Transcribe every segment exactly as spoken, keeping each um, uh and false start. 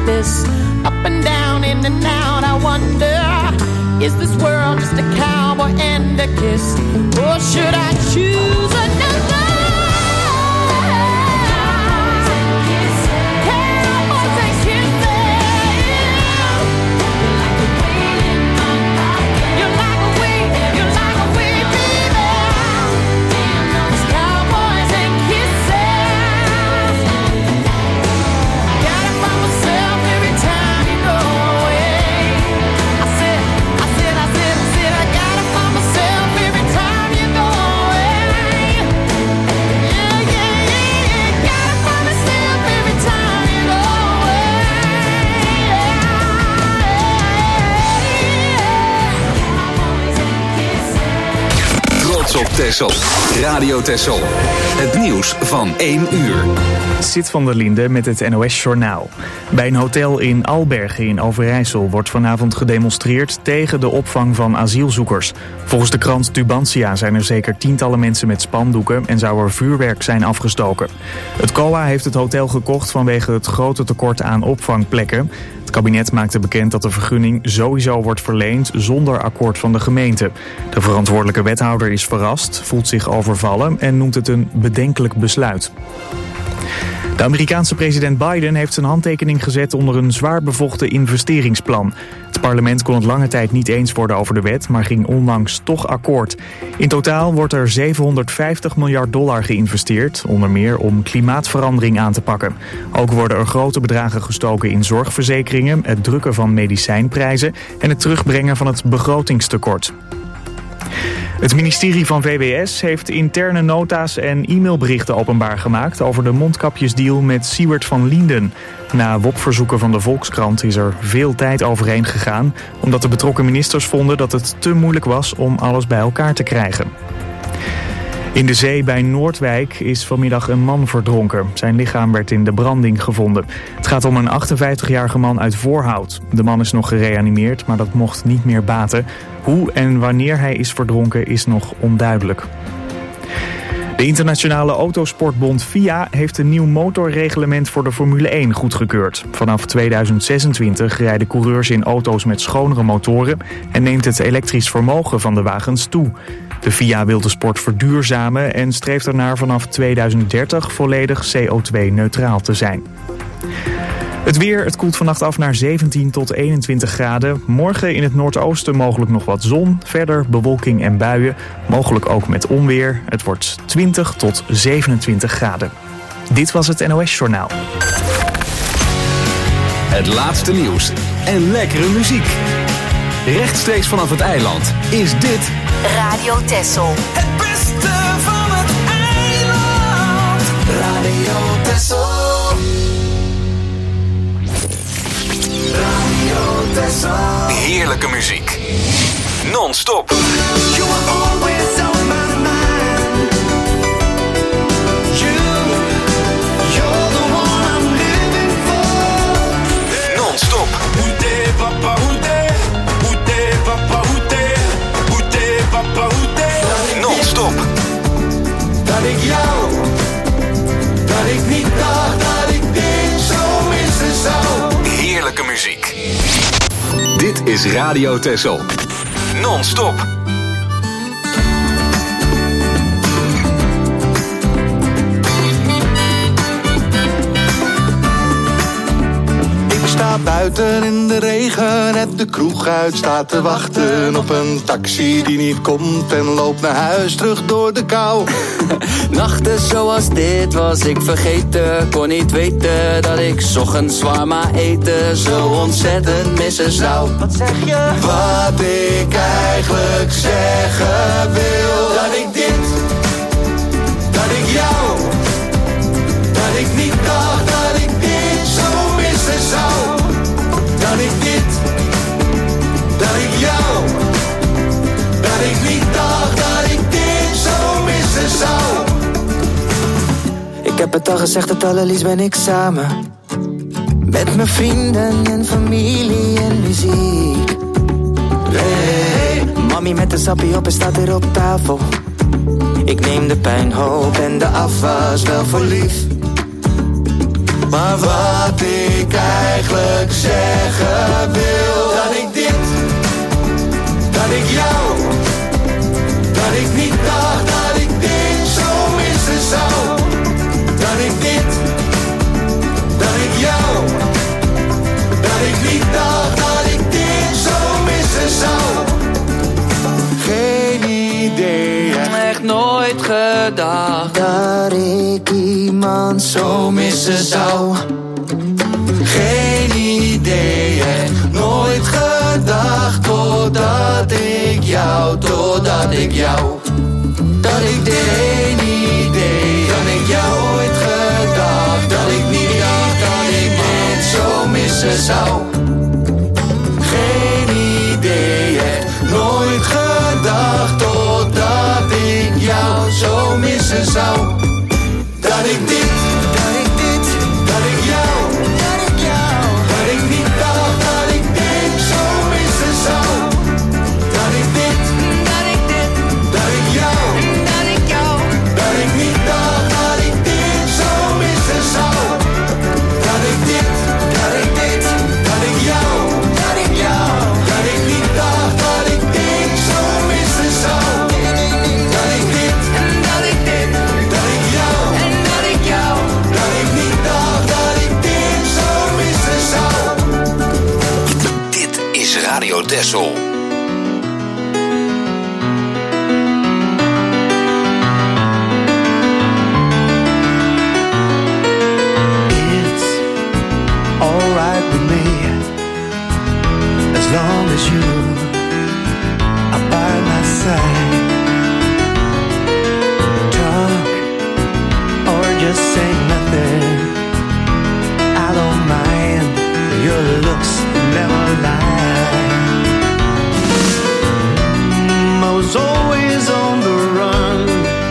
this, up and down, in and out. I wonder, is this world just a cowboy and a kiss, or should I choose another? Op Texel. Radio Texel. Het nieuws van één uur. Sit van der Linde met het N O S-journaal. Bij een hotel in Albergen in Overijssel wordt vanavond gedemonstreerd tegen de opvang van asielzoekers. Volgens de krant Tubantia zijn er zeker tientallen mensen met spandoeken en zou er vuurwerk zijn afgestoken. Het C O A heeft het hotel gekocht vanwege het grote tekort aan opvangplekken. Het kabinet maakte bekend dat de vergunning sowieso wordt verleend zonder akkoord van de gemeente. De verantwoordelijke wethouder is verrast, voelt zich overvallen en noemt het een bedenkelijk besluit. De Amerikaanse president Biden heeft zijn handtekening gezet onder een zwaar bevochten investeringsplan. Het parlement kon het lange tijd niet eens worden over de wet, maar ging onlangs toch akkoord. In totaal wordt er zevenhonderdvijftig miljard dollar geïnvesteerd, onder meer om klimaatverandering aan te pakken. Ook worden er grote bedragen gestoken in zorgverzekeringen, het drukken van medicijnprijzen en het terugbrengen van het begrotingstekort. Het ministerie van V W S heeft interne nota's en e-mailberichten openbaar gemaakt over de mondkapjesdeal met Siewert van Lienden. Na W O P-verzoeken van de Volkskrant is er veel tijd overheen gegaan, omdat de betrokken ministers vonden dat het te moeilijk was om alles bij elkaar te krijgen. In de zee bij Noordwijk is vanmiddag een man verdronken. Zijn lichaam werd in de branding gevonden. Het gaat om een achtenvijftigjarige man uit Voorhout. De man is nog gereanimeerd, maar dat mocht niet meer baten. Hoe en wanneer hij is verdronken is nog onduidelijk. De internationale autosportbond F I A heeft een nieuw motorreglement voor de Formule één goedgekeurd. Vanaf tweeduizend zesentwintig rijden coureurs in auto's met schonere motoren en neemt het elektrisch vermogen van de wagens toe. De F I A wil de sport verduurzamen en streeft ernaar vanaf tweeduizend dertig volledig C O twee neutraal te zijn. Het weer, het koelt vannacht af naar zeventien tot eenentwintig graden. Morgen in het noordoosten mogelijk nog wat zon. Verder bewolking en buien, mogelijk ook met onweer. Het wordt twintig tot zevenentwintig graden. Dit was het N O S-journaal. Het laatste nieuws en lekkere muziek. Rechtstreeks vanaf het eiland is dit Radio Texel. Het beste van het eiland. Radio Texel. Radio Texel. Heerlijke muziek. Non-stop. You are always on my mind. You, you're the one I'm living for. Non-stop. Hoede papa hoede, hoede papa hoede, hoede papa hoede. Non-stop. Dat ik jou, dat ik niet dacht dat ik dit zo missen zou. Heerlijke muziek. Dit is Radio Texel. Non-stop. Ik sta buiten in de regen, heb de kroeg uit, sta te wachten op een taxi die niet komt en loop naar huis terug door de kou. Nachten zoals dit was ik vergeten, kon niet weten dat ik 's ochtends zwaar eten zo ontzettend missen zou. Wat zeg je? Wat ik eigenlijk zeggen wil, Dat ik dit, dat ik jou, dat ik niet dacht dat ik dit zo missen zou. Dat ik dit, dat ik jou, dat ik niet dacht dat ik dit zo missen zou. Ik heb het al gezegd, het allerliefst ben ik samen. Met mijn vrienden en familie en muziek. Hey, mami met de sappie op en staat weer op tafel. Ik neem de pijn, hoop en de afwas wel voor lief. Maar wat ik eigenlijk zeggen wil, dat ik dit, dat ik jou, dat ik niet dacht dat ik dit zo missen zou. Dat ik dit, dat ik jou, dat ik niet dacht dat ik dit zo missen zou. Geen idee, echt nooit gedacht dat ik iemand zo missen zou. Geen idee, echt nooit gedacht. Totdat ik jou, totdat ik jou, dat ik dit. Geen idee, dat ik jou ooit gedacht. Dat ik niet dacht dat ik dit zo missen zou. Geen idee, echt nooit gedacht. Totdat ik jou zo missen zou. Dat ik dit, dat ik dit, dat ik jou, dat ik jou, dat ik niet dacht dat ik dit zo missen zou. Dat ik dit, dat ik dit, dat ik jou, dat ik jou, dat ik niet dacht dat ik dit zo missen zou. Dat ik dit, dat ik dit, dat ik jou, dat ik jou, dat ik niet dacht dat ik dit zo missen zou. Dat ik dit, dat ik dit, dat ik jou, en dat ik jou, dat ik niet dacht dat ik dit zo missen zou. Dit is Radio Texel. It's alright with me, as long as you are by my side. Talk or just say nothing, I don't mind, your looks never lie. I was always on the run,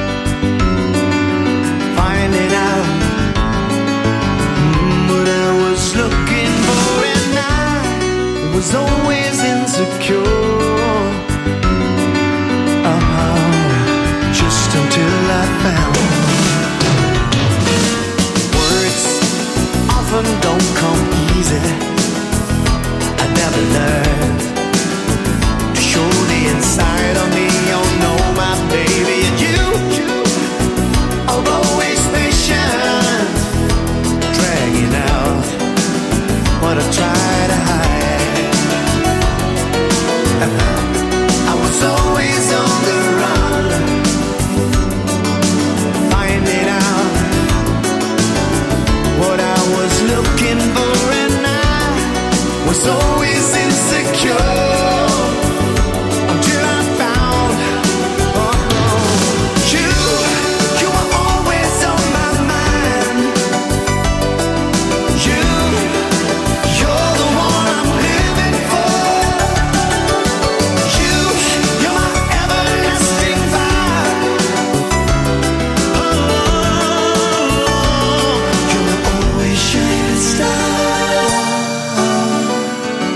finding out what I was looking for, and I was always insecure. Uh-huh. Just until I found words often don't come easy. I never learned to show the inside of me. Oh no, my baby, and you are always patient, dragging out what I try to hide. I was always on the run, finding out what I was looking for, and I was always insecure. Until I found, oh, you, you were always on my mind. You, you're the one I'm living for. You, you're my everlasting fire. Oh, you're my always shining star.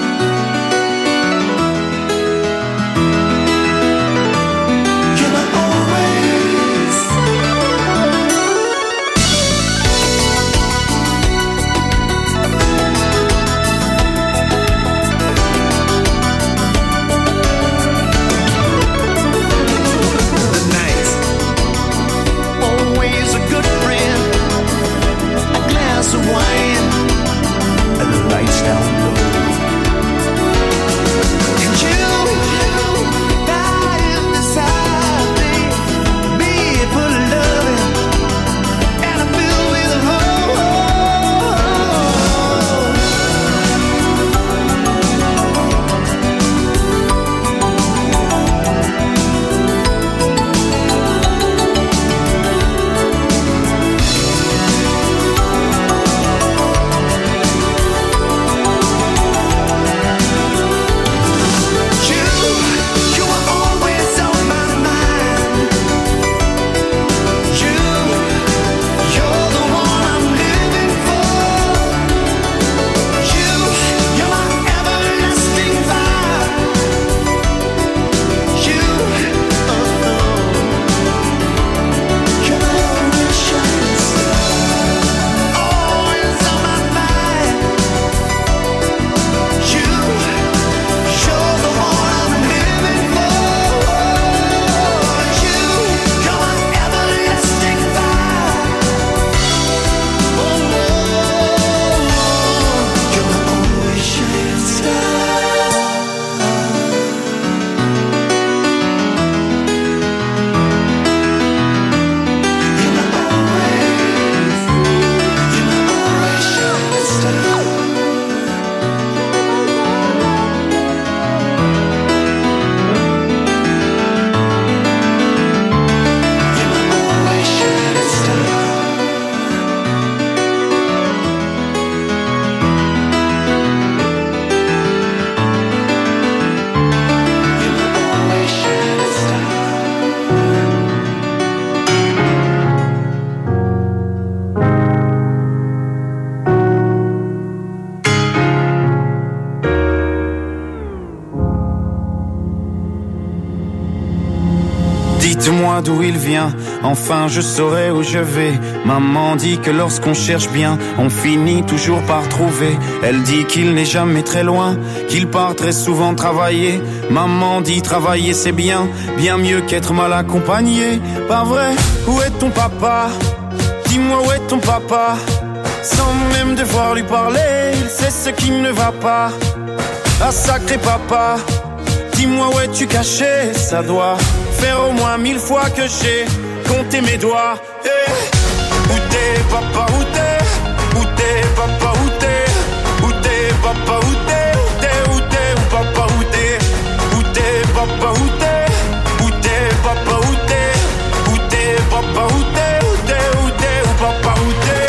d'où il vient. Enfin je saurai où je vais. Maman dit que lorsqu'on cherche bien, on finit toujours par trouver. Elle dit qu'il n'est jamais très loin, qu'il part très souvent travailler. Maman dit travailler c'est bien, bien mieux qu'être mal accompagné. Pas vrai? Où est ton papa? Dis-moi où est ton papa? Sans même devoir lui parler, il sait ce qui ne va pas. Ah sacré papa, dis-moi où es-tu caché? Ça doit faire au moins mille fois que j'ai compté mes doigts. Hey. Où t'es papa, où t'es? Où t'es papa, où t'es? Où t'es papa, où t'es? Où t'es, où t'es, où papa, où t'es? Où t'es papa, où t'es? Où t'es papa, où t'es? Où t'es papa, où t'es? Où t'es, où t'es, où papa, où t'es?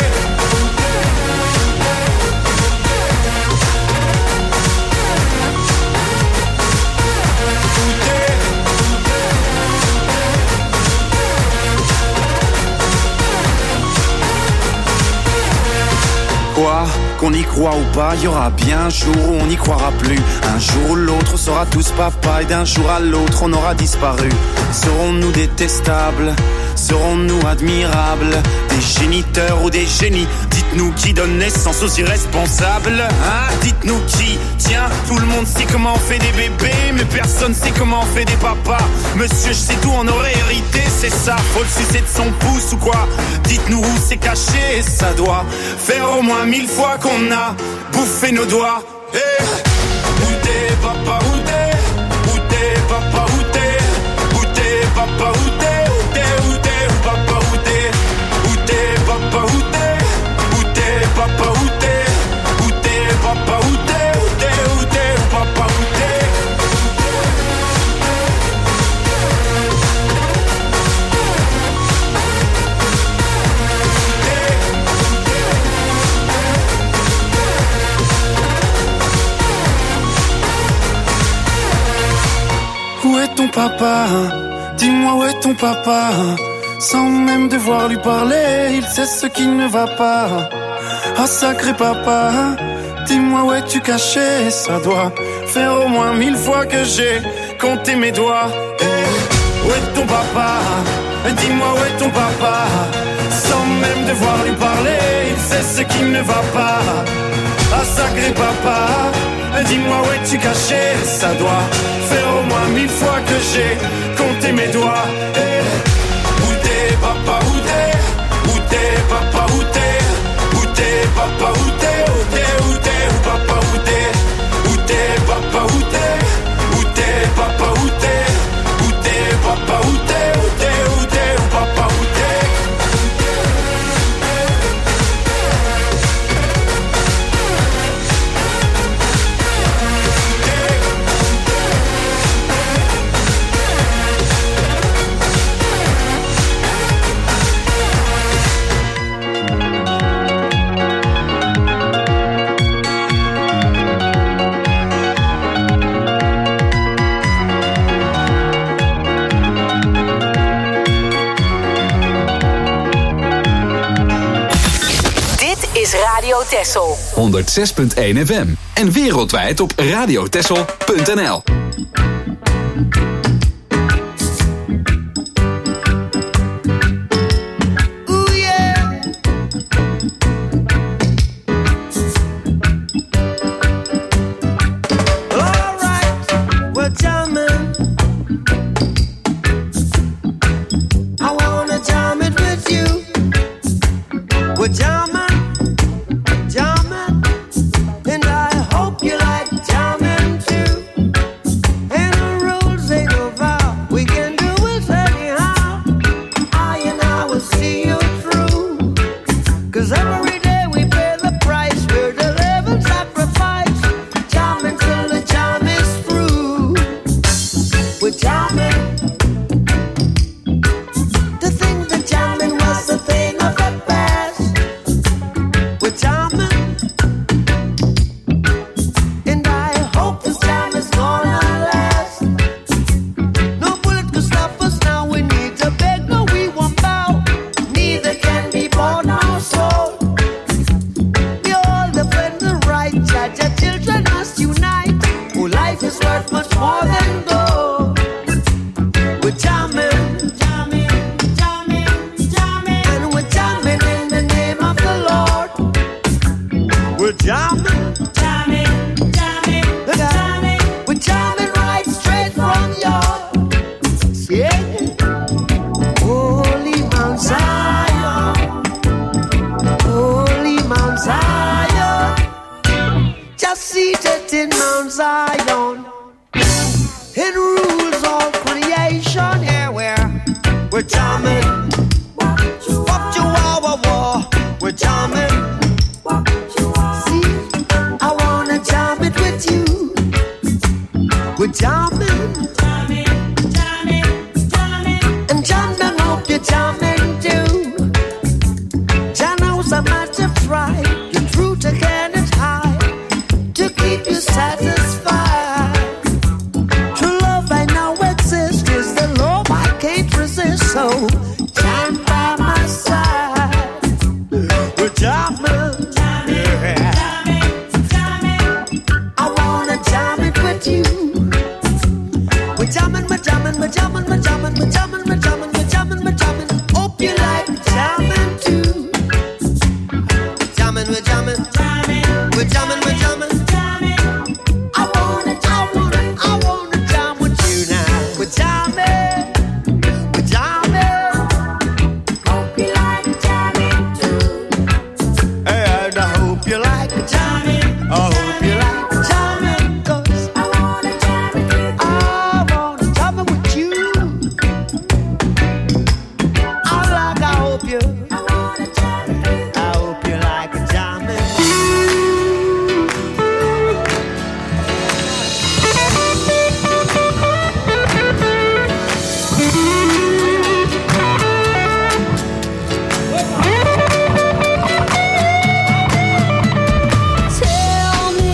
Quoi, qu'on y croit ou pas, il y aura bien un jour où on n'y croira plus. Un jour ou l'autre on sera tous papa et d'un jour à l'autre on aura disparu. Serons-nous détestables? Serons-nous admirables? Des géniteurs ou des génies? Dites-nous qui donne naissance aux irresponsables, hein? Dites-nous qui? Tiens, tout le monde sait comment on fait des bébés, mais personne sait comment on fait des papas. Monsieur, je sais tout, on aurait hérité, c'est ça. Faut le sucer de son pouce ou quoi? Dites-nous où c'est caché, ça doit faire au moins mille fois qu'on a bouffé nos doigts. Hey. Où t'es papa, où t'es? Où t'es papa, où t'es? Où t'es papa, où t'es? Où t'es, où t'es, où papa, où t'es? Où t'es papa, où t'es? Où t'es papa, où t'es? Où t'es papa, où t'es? Où t'es, où t'es, où papa, où t'es? Où est ton papa? Dis-moi où est ton papa? Sans même devoir lui parler, il sait ce qui ne va pas. Ah sacré papa, dis-moi où es-tu caché? Ça doit faire au moins mille fois que j'ai compté mes doigts. Hey, où est ton papa? Dis-moi où est ton papa? Sans même devoir lui parler, il sait ce qui ne va pas. Ah sacré papa, dis-moi où es-tu caché? Ça doit faire au moins mille fois que j'ai compté mes doigts. Hey. Où t'es papa, où t'es? Où t'es papa, où t'es? Où t'es papa, où t'es? Où t'es, où t'es, où papa, où t'es? Où t'es papa, où t'es? Où t'es papa, où t'es? Où t'es papa, où t'es? Où t'es, où t'es, où papa, où t'es? Radio Texel honderdzes punt één F M en wereldwijd op radiotexel punt n l. And I hope you like jamming too. And We're jamming, jamming, jamming, jamming. We're jamming right straight from your, yeah. Holy Mount Zion, Holy Mount Zion, just seated in Mount Zion, it rules all creation. Here we're, we're jamming, up to our war, we're jamming. See, I wanna jam it with you. We're jamming, jamming, jamming, jamming, and jamming. Hope you're jamming too. Jah knows how much I've tried. The truth I cannot hide to keep you satisfied. True love I know exists is the love I can't resist. So stand by my side. We're jamming, jamming, jamming, jamming. I wanna jam it with you. We're jamming, we're jamming, we're jamming, we're jamming, we're jamming, we're jamming, we're jamming, we're jamming. Hope you like jamming too. Jamming, we're jamming, jamming, we're jamming, we're jamming, jamming. I wanna, I wanna, I wanna jam with you now. We're jamming, we're jamming. Hope you like jamming too. And I hope you like jamming. I hope you like jamming, 'cause I wanna jam with you. I wanna jam with you. I like, I hope you. I wanna jam with you. I hope you like jamming. Tell me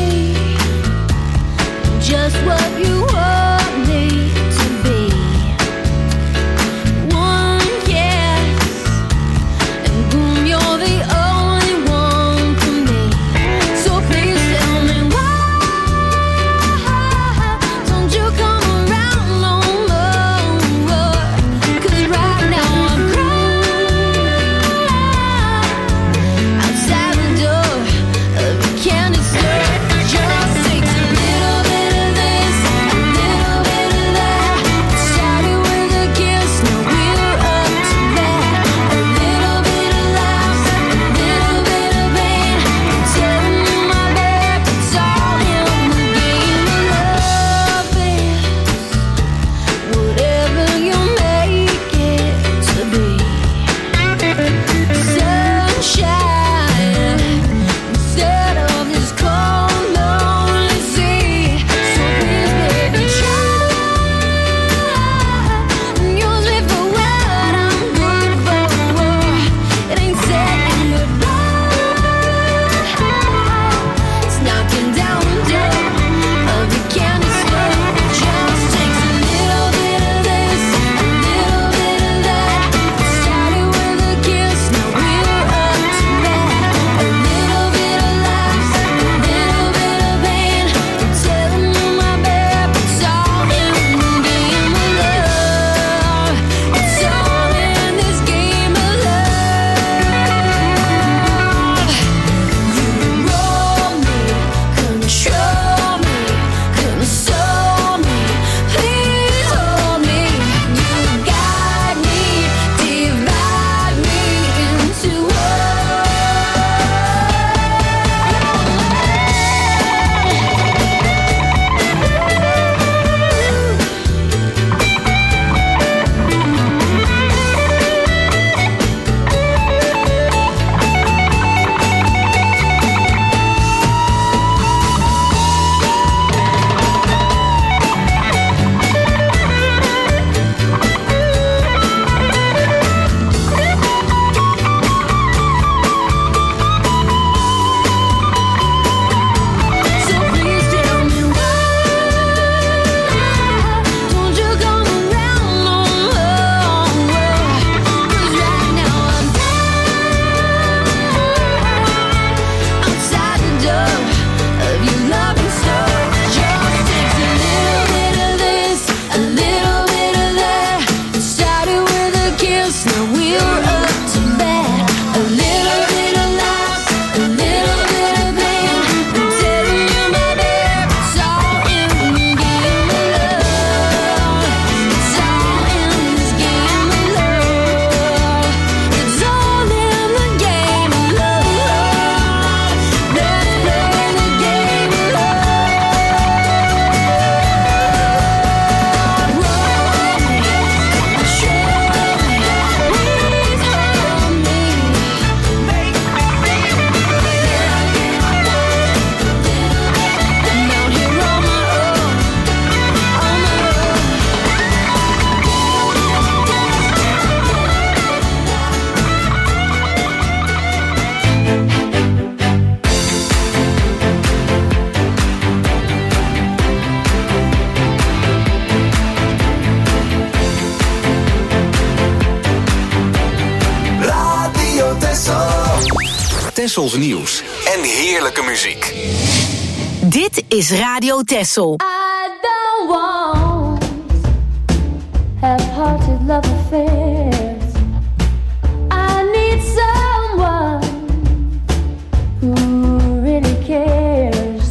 Tessels nieuws en heerlijke muziek. Dit is Radio Tessel. I don't want half-hearted love affairs. I need someone who really cares.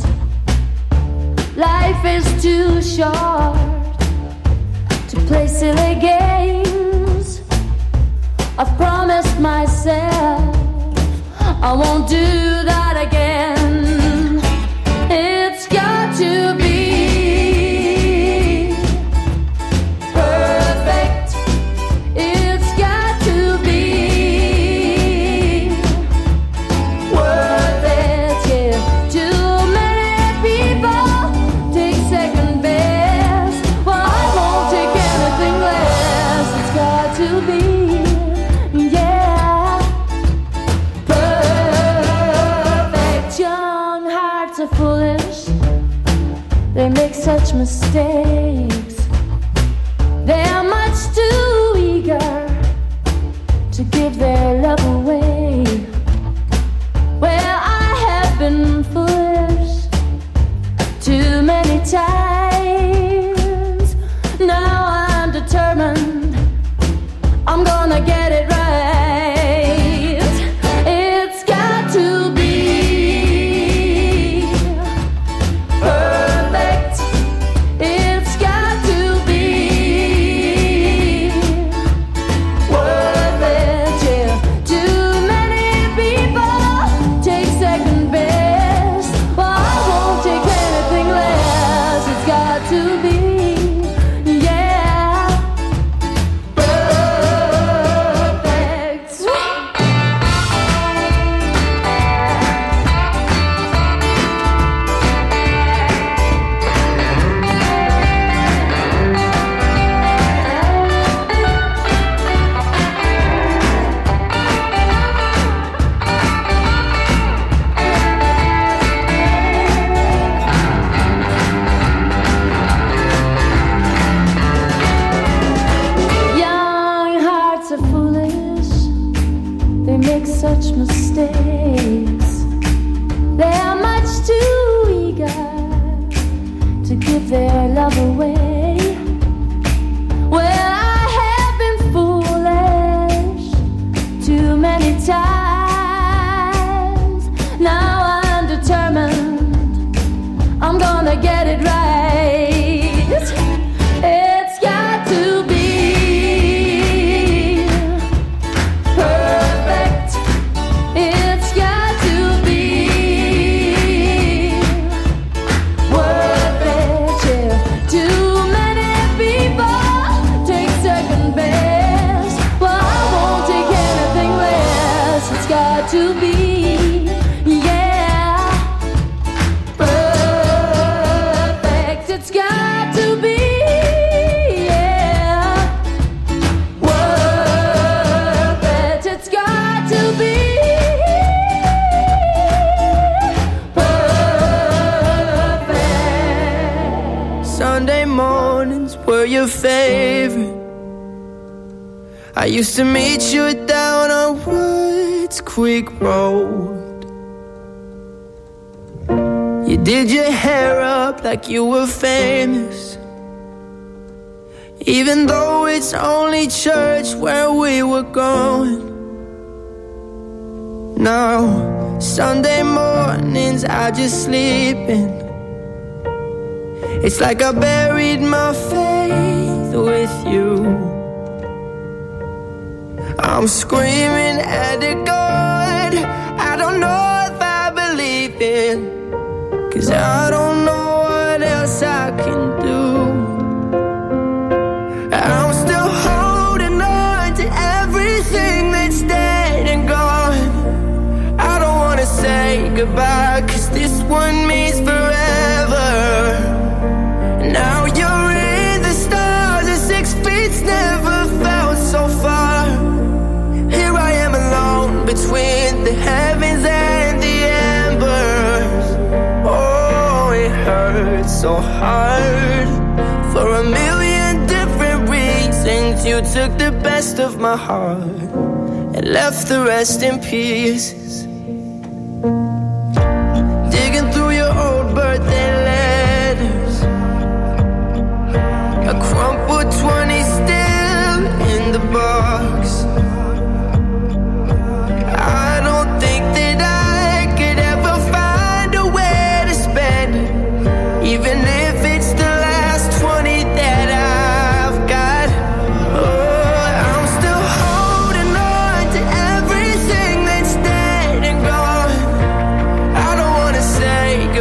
Life is too short to play silly games. I've promised myself I won't do that again. It's got to be perfect. It's got to be worth it. Yeah, too many people take second best. Well, I won't take anything less. It's got to be. Foolish, they make such mistakes. They're much too eager to give their love away. Well, I have been foolish too many times. Now I'm determined I'm gonna get it right. It's got to be such mistakes. They're much too eager to give their love away. Well, I have been foolish too many times. Now I'm determined I'm gonna get it right. It's got to be to be, yeah, perfect. It's got to be, yeah, worth it. It's got to be perfect. Sunday mornings were your favorite. I used to meet you down on Woods Creek Road. You did your hair up like you were famous, even though it's only church where we were going. Now, Sunday mornings I just sleep in. It's like I buried my faith with you. I'm screaming at the God I don't know if I believe in, 'cause I don't know what else I can do. I'm still holding on to everything that's dead and gone. I don't wanna say goodbye, 'cause this one means forever. Now you're in the stars and six feet's never felt so far. Here I am alone between the heavens and the embers. Oh, it hurts so hard. For a million different reasons, you took the best of my heart and left the rest in pieces.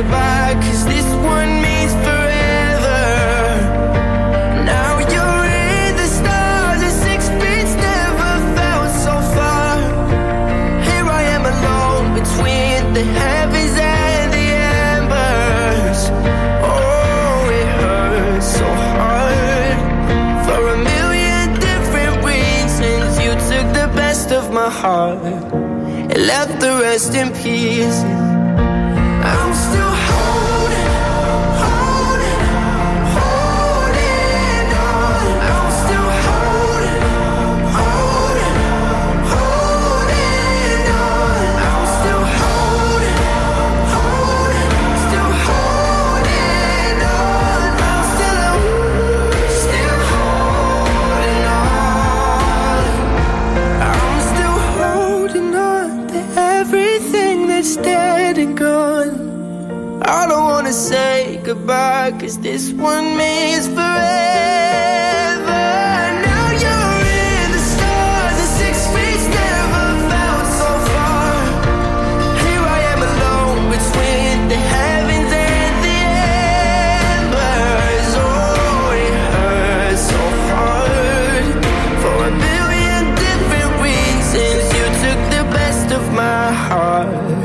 goodbye, 'cause this one means forever. Now you're in the stars, and six feet never felt so far. Here I am alone between the heavens and the embers. Oh, it hurts so hard for a million different reasons. You took the best of my heart and left the rest in peace. I'm still holding, holding, holding on. I'm still holding, holding, holding on. I'm still holding, holding, still holding on. I'm still, still holding on. I'm still holding on to everything that's dead and gone. I don't wanna say goodbye, 'cause this one means forever. Now you're in the stars, and six feet never felt so far. Here I am alone between the heavens and the embers. Oh, it hurts so hard for a million different reasons. You took the best of my heart,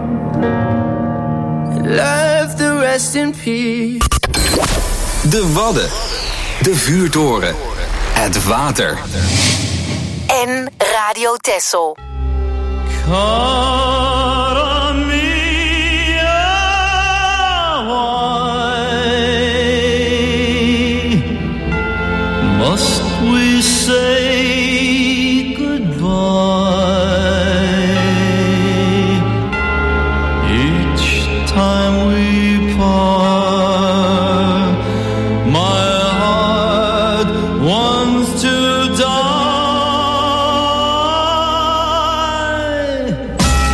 love the rest in peace. De Wadden. De vuurtoren. Het water. En Radio Texel. Cara mia, why must we say goodbye each time we part? My heart wants to die.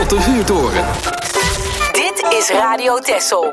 tot de vuurtoren. Dit is Radio Texel.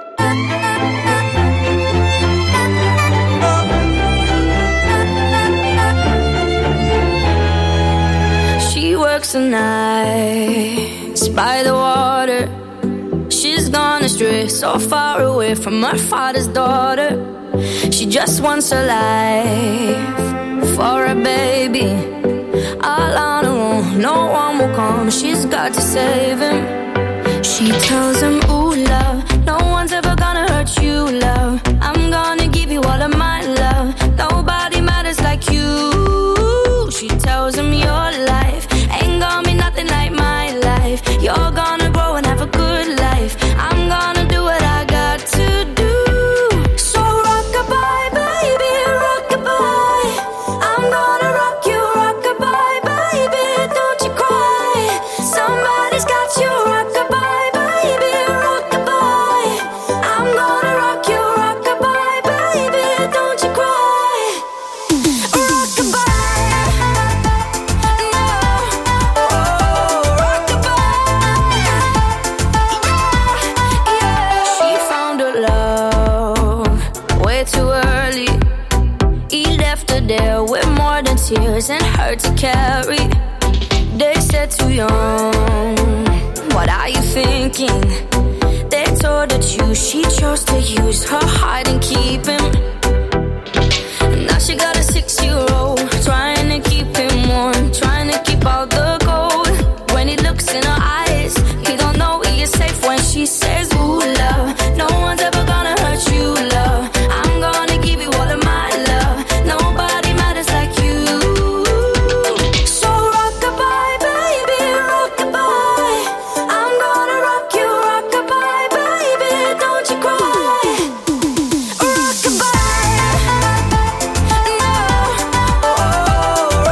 She works the nights by the water. She's gone astray, so far away from her father's daughter. She just wants a life for a baby. All on her own, no one will come. She's got to save him. She tells him, ooh, love, no one's ever gonna hurt you, love. I'm gonna give you all of my love. Nobody matters like you. She tells him, your life ain't gonna be nothing like my life. You're gonna grow and have a good life. I'm gonna do what I got to do. So rock-a-bye, baby, rock-a-bye. I'm gonna rock you, rock-a-bye, baby, don't you cry. Somebody's got you, rock-a-bye, baby, rock-a-bye. I'm gonna rock you, rock-a-bye, baby, don't you cry. Rock-a-bye, no, oh, rock-a-bye, yeah, yeah. She found her love way too early. He left her there with more than tears and hurt to carry. They said too young, what are you thinking? They told her to, she chose to use her heart and keep him. Now she got a six-year-old, trying to keep him warm, trying to keep out the cold. When he looks in her eyes, he don't know he is safe when she says, ooh, love, no one's ever gonna hurt you, love. I'm gonna give you all of my love. Nobody matters like you. So rock-a-bye, baby, rock-a-bye. I'm gonna rock you, rock-a-bye, baby, don't you cry. Rock-a-bye, no, oh,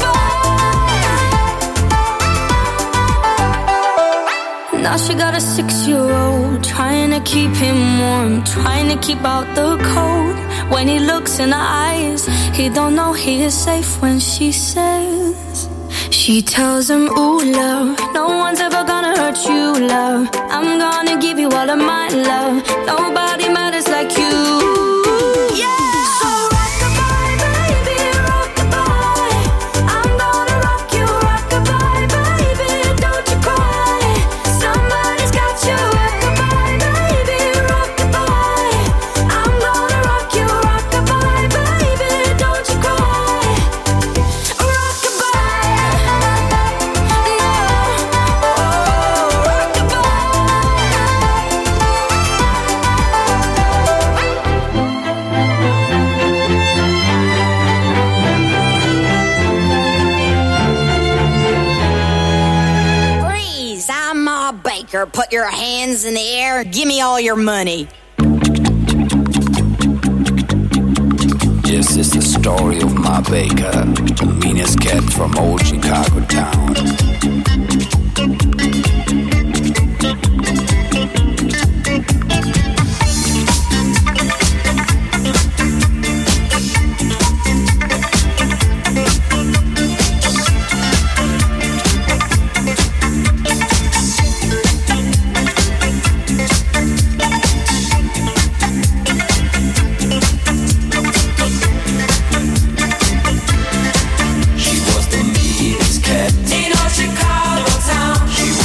rock-a-bye. Now she got a six-year-old, trying to keep him warm, trying to keep out the cold. When he looks in her eyes, he don't know he is safe when she says. She tells him, ooh, love, no one's ever gonna hurt you, love. I'm gonna give you all of my love. Nobody matters like you. Yeah. So rock-a-bye, baby, rock-a-bye. I'm gonna rock you, rock-a-bye, baby, don't you cry. Somebody's got you, rock-a-bye, baby, rock-a-bye. I'm gonna rock you, rock-a-bye, baby, don't you cry. Rock-a-bye, no, oh, rock-a-bye. Freeze! I'm Ma Baker. Put your hands in the air. Give me all your money. This is the story of Ma Baker, the meanest cat from old Chicago town. She was the meanest cat in old Chicago town. She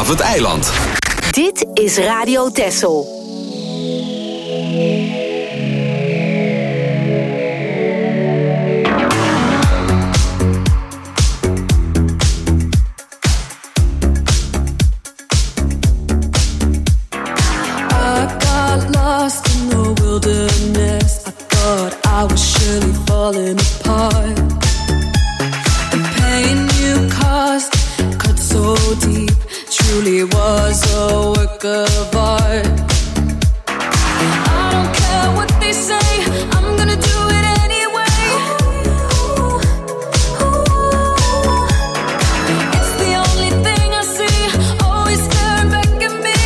vanaf het eiland. Dit is Radio Texel. I was surely falling apart. The pain you caused cut so deep, truly was a work of art. I don't care what they say, I'm gonna do it anyway. It's the only thing I see, always staring back at me.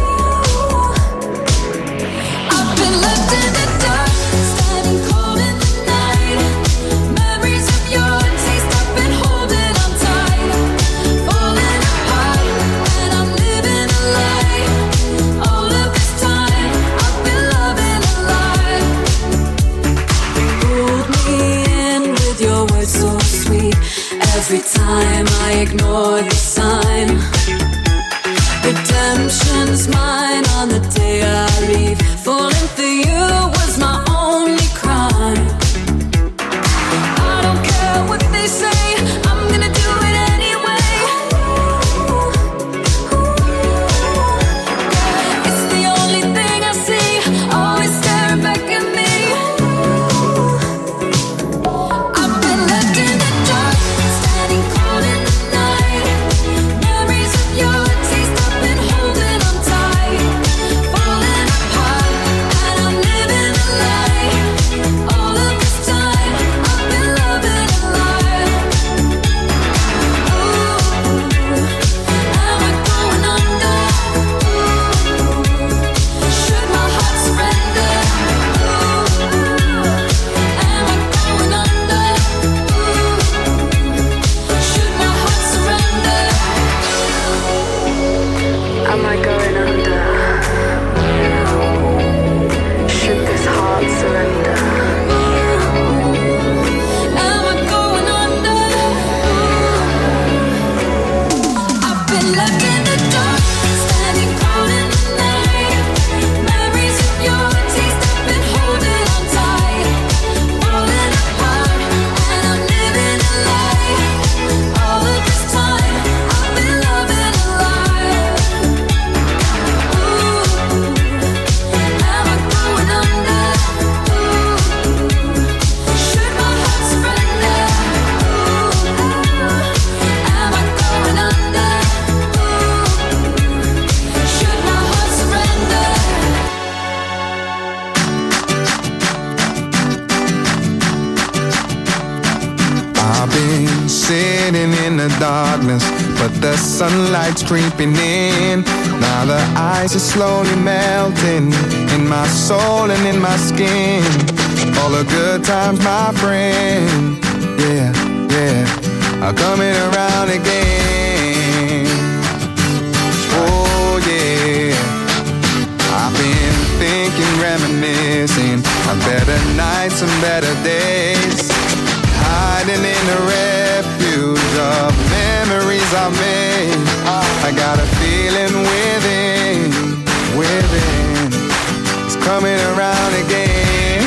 I've been left in the dark, standing cold in the night. Memories of your taste, I've been holding on tight. Falling apart, and I'm living a lie. All of this time, I've been loving a lie. Pulled me in with your words so sweet. Every time I ignore the sign. Redemption's mine on the day I leave. Falling for you was my only crime. I don't care what they say, I'm gonna do it anyway. It's the only thing I see, always staring back at me. I've been left in the dark, standing cold in the night. Memories of your taste, I've been holding on tight. Falling apart, and I'm living a lie. All of this time, I've been loving a lie. Ooh, am I going under? Ooh, should my heart surrender? Ooh, am I going under? Ooh, should my heart surrender? Am I going under? Should this heart surrender? Am I going under? I've been left in the dark, standing cold in the night. Memories of your taste, I've been holding on tight. Falling apart, and I'm living a lie. All of this time, I've been loving a lie. Ooh, am I going under? Ooh, should my heart surrender? Ooh, am I going under? Ooh, should my heart surrender? I've been sitting in the darkness, but the sunlight's creeping in. Now the ice is slowly melting in my soul and in my skin. All the good times, my friend, yeah, yeah, are coming around again. Oh yeah, I've been thinking, reminiscing of better nights and better days. Hiding in the refuge of memories I made. I got a feeling within, within, it's coming around again.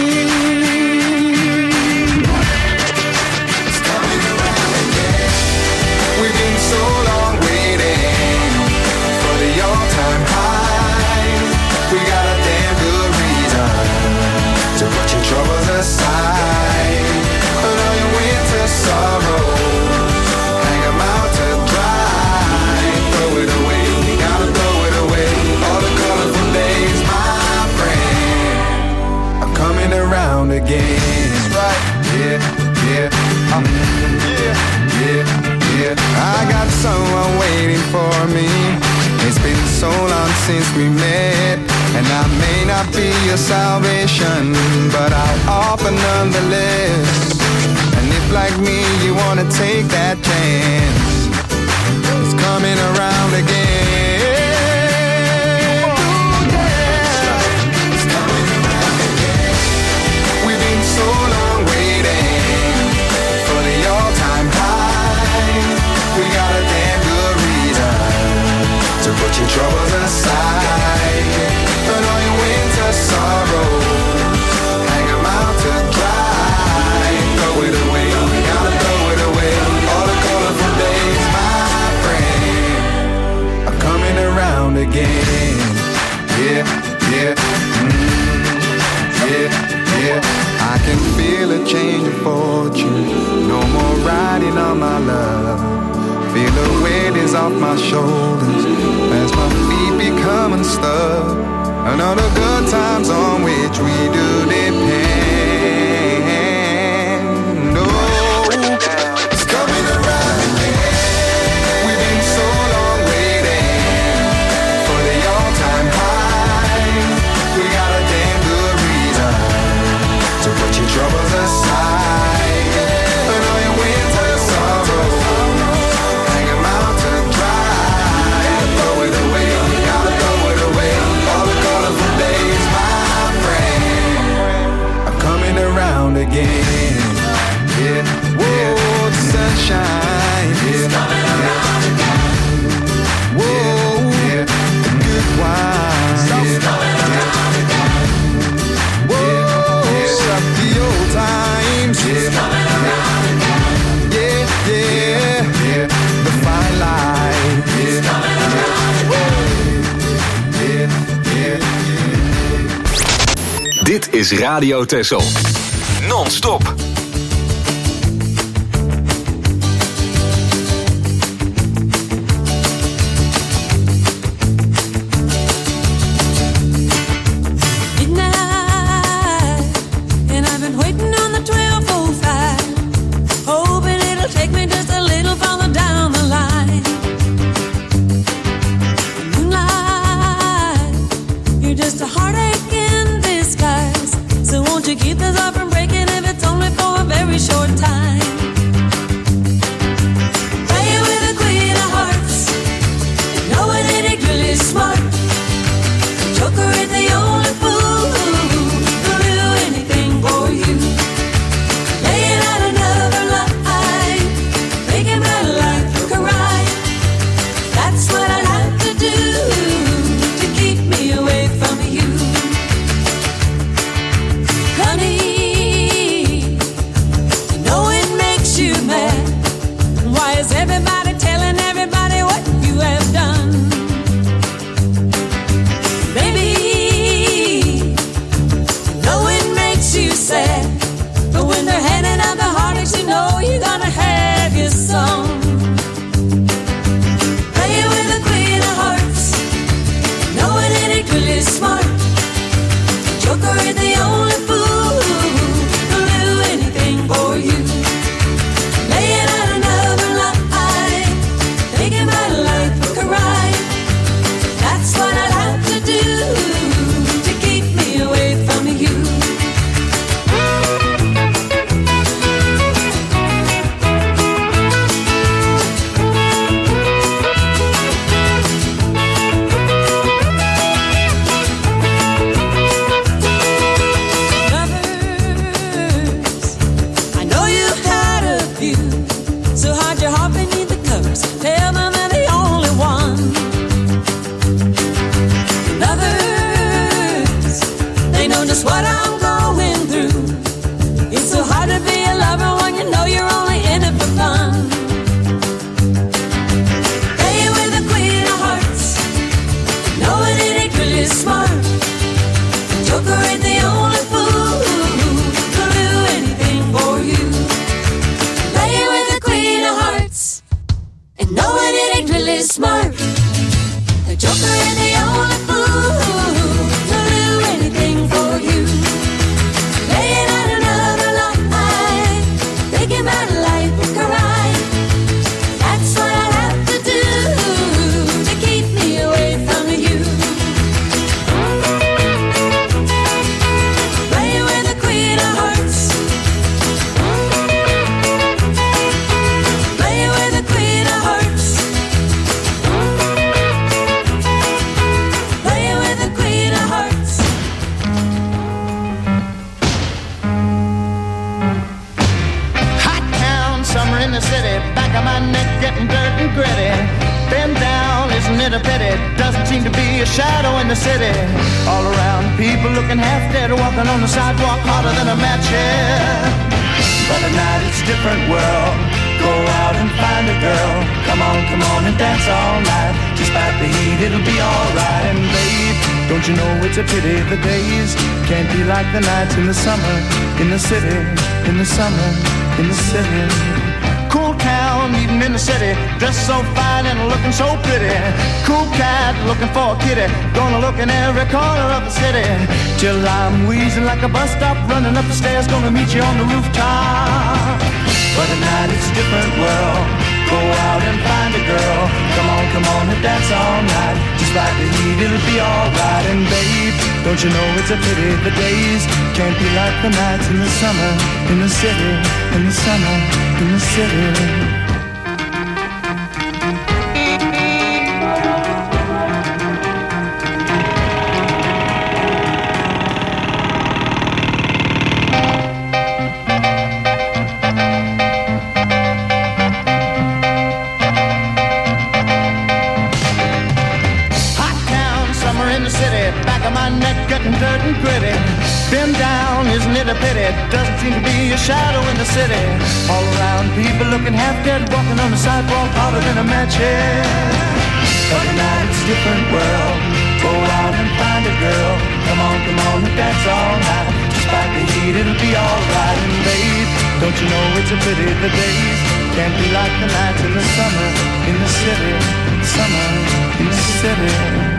It's coming around again. We've been so long waiting for the all-time high. We got a damn good reason to put your troubles aside. But all your winter sorrows, hang 'em out to dry. Throw it away, you gotta throw it away. All the colorful days, my friend, are coming around again. Right, yeah, yeah, um, yeah, yeah, yeah. I got someone waiting for me. It's been so long since we met, and I may not be your salvation, but I'll offer nonetheless. And if like me you wanna take that chance, it's coming around again. Ooh, yeah. It's coming around again. We've been so long waiting for the all-time high. We got a damn good reason yeah, yeah, mm, yeah, yeah. I can feel a change of fortune. No more riding on my love. Feel the weight is off my shoulders as my feet become unstuck. And all the good times on which we do depend. Oh, it's coming around again. We've been so long waiting for the all-time high. We got a damn good reason to put your troubles aside. And all your winter sorrows, hang 'em out to dry. Throw it away, gotta throw it away. All the colorful days, my friend, are coming around again. Yeah, whoa, the sunshine. Yeah, coming around again. Whoa, yeah, the good wine. Stuff's coming around again. Whoa, stop the old times. Yeah, coming around again. Yeah, yeah, yeah, the fine line. Yeah, coming around again. Yeah, yeah. Dit is Radio Texel. Non-stop. And I've been waiting on the twelve oh five, hoping it'll take me just a little farther down the line. Moonlight, you're just a heartache in disguise. So won't you keep this up from breaking if it's only for a very short time? Playing with the queen of hearts, and knowing it ain't really smart. Joker is the only fool who'll do anything for you. Laying out another lie, making my life look right. That's what I'd have to do to keep me away from you. Honey, I know it makes you mad. Why is everybody telling everybody what you have done? Baby, I know it makes you sad, but when they're handing out the heartaches, you know you're gonna have your song. Playing with the queen of hearts, knowing it ain't really smart. Joker is the only fool who'll do anything for you. Laying out another lie, making my life look right. That's what I'd have to do to keep me away from you. Lovers, I know you've had a few, so hide your heart beneath the covers. Tell them they're the only one. Others, they know just what I'm going through. It's so hard to be a lover when you know you're only in it for fun. Playing with the queen of hearts, knowing it ain't really smart. Joker ain't the only fool who'll do anything for you. Playing with the queen of hearts, and knowing it ain't really smart. The Joker ain't the only fool who'll do anything for you. Laying out another lie, making my life look right. That's what I'd have to do to keep me away from you. Playing with the queen of hearts, playing with the queen of hearts, playing with the queen of hearts. Hot town, summer in the city, back of my neck getting dirt and gritty. Been down, isn't it a pity? Doesn't seem to be a shadow in the city. All around, people looking half dead, walking on the sidewalk harder than a match here. But at night it's a different world. Go out and find a girl. Come on, come on and dance all night. Despite the heat, it'll be alright. And babe, don't Don't you know it's a pity the days can't be like the nights in the summer, in the city, in the summer, in the city. Cool town, even in the city, dressed so fine and looking so pretty. Cool cat, looking for a kitty, gonna look in every corner of the city. Till I'm wheezing like a bus stop, running up the stairs, gonna meet you on the rooftop. But at night it's a different world. Go out and find a girl. Come on, come on and dance all night. Despite the heat, it'll be alright. And babe, don't you know it's a pity the days can't be like the nights in the summer, in the city, in the summer, in the city. Getting dirt and gritty, been down, isn't it a pity? Doesn't seem to be a shadow in the city. All around, people looking half dead, walking on the sidewalk harder than a match head. But tonight it's a different world. Go out and find a girl. Come on, come on and dance all night. Despite the heat, it'll be alright. And babe, don't you know it's a pity the days can't be like the nights in the summer, in the city, summer, in the city.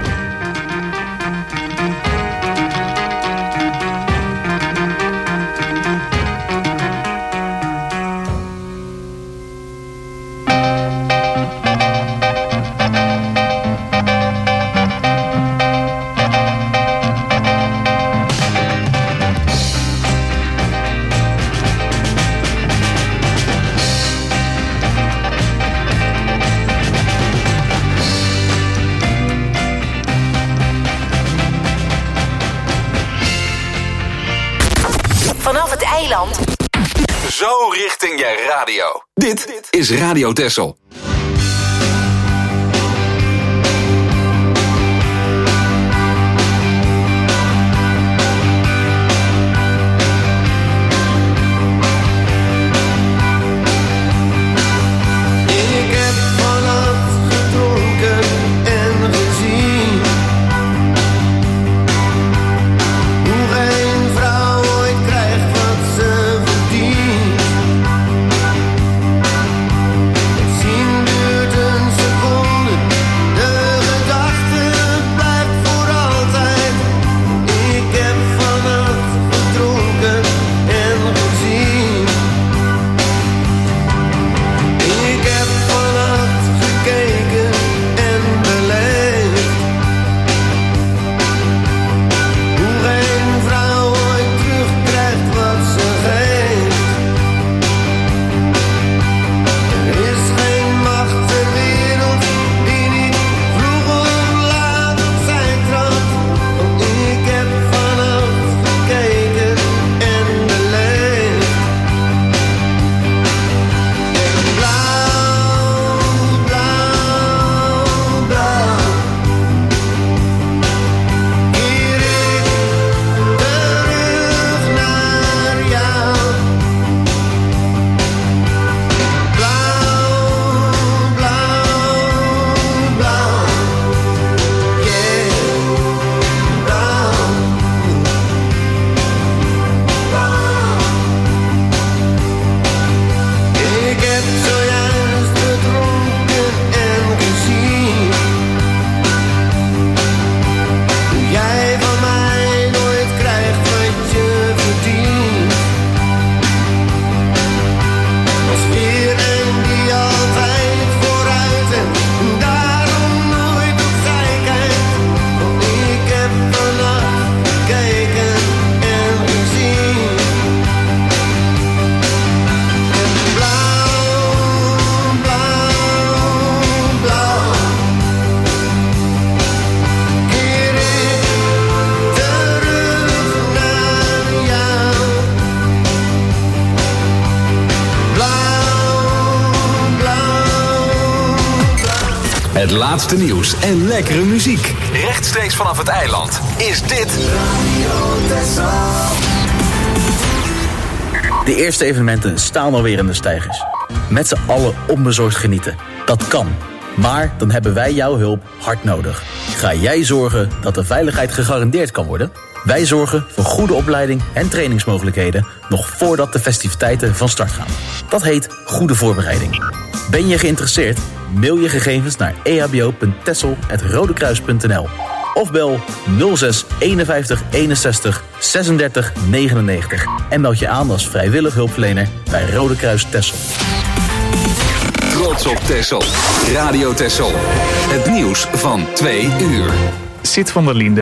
Zo richting je radio. Dit is Radio Texel. Het laatste nieuws en lekkere muziek. Rechtstreeks vanaf het eiland is dit Radio Texel. De eerste evenementen staan alweer in de steigers. Met z'n allen onbezorgd genieten. Dat kan. Maar dan hebben wij jouw hulp hard nodig. Ga jij zorgen dat de veiligheid gegarandeerd kan worden? Wij zorgen voor goede opleiding en trainingsmogelijkheden nog voordat de festiviteiten van start gaan. Dat heet goede voorbereiding. Ben je geïnteresseerd? Mail je gegevens naar e h b o punt texel apenstaartje rodekruis punt n l of bel nul zes eenenvijftig eenenzestig zesendertig negenennegentig en meld je aan als vrijwillig hulpverlener bij Rode Kruis Texel. Trots op Texel. Radio Texel. Het nieuws van twee uur. Sid van der Linde.